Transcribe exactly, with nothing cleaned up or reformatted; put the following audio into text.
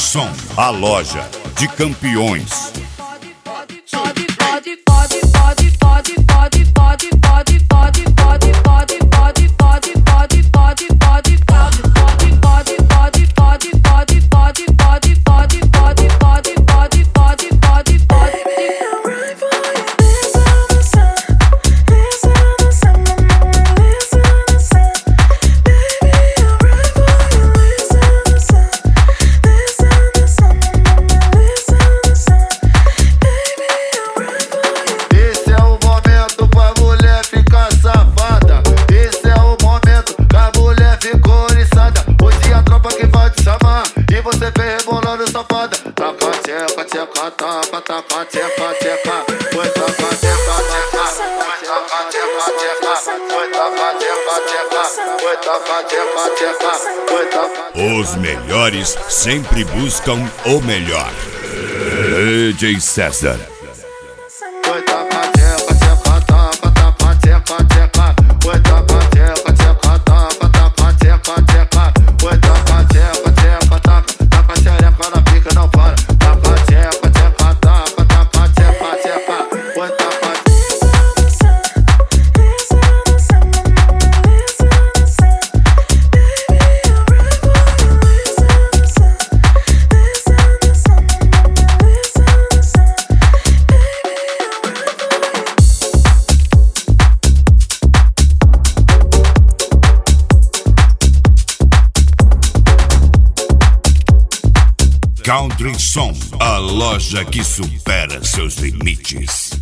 Som, a loja de campeões. Tcheca, tcheca, taca, taca, tcheca, tcheca. Foi taca, tcheca, tcheca. Foi taca, tcheca, tcheca. Foi taca, tcheca, tcheca. Foi taca, tcheca, tcheca. Foi taca. Os melhores sempre buscam o melhor. D J César. Foi taca, tcheca, tcheca, taca, taca, tcheca, tcheca. Foi taca, tcheca, tcheca, taca, taca, tcheca, tcheca. Foi taca, tcheca, tcheca, taca, taca, tcheca na pica não para. Country Som, a loja que supera seus limites.